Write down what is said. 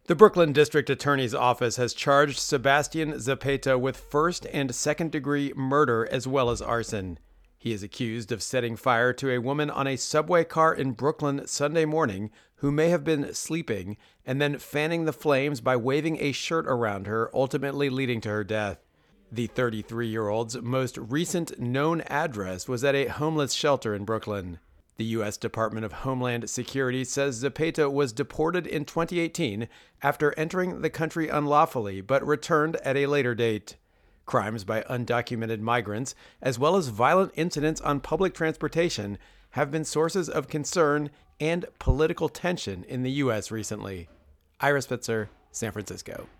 The Brooklyn District Attorney's Office has charged Sebastian Zepeda with first and second-degree murder as well as arson. He is accused of setting fire to a woman on a subway car in Brooklyn Sunday morning who may have been sleeping, and then fanning the flames by waving a shirt around her, ultimately leading to her death. The 33-year-old's most recent known address was at a homeless shelter in Brooklyn. The U.S. Department of Homeland Security says Zepeda was deported in 2018 after entering the country unlawfully, but returned at a later date. Crimes by undocumented migrants, as well as violent incidents on public transportation, have been sources of concern and political tension in the U.S. recently. Ira Spitzer, San Francisco.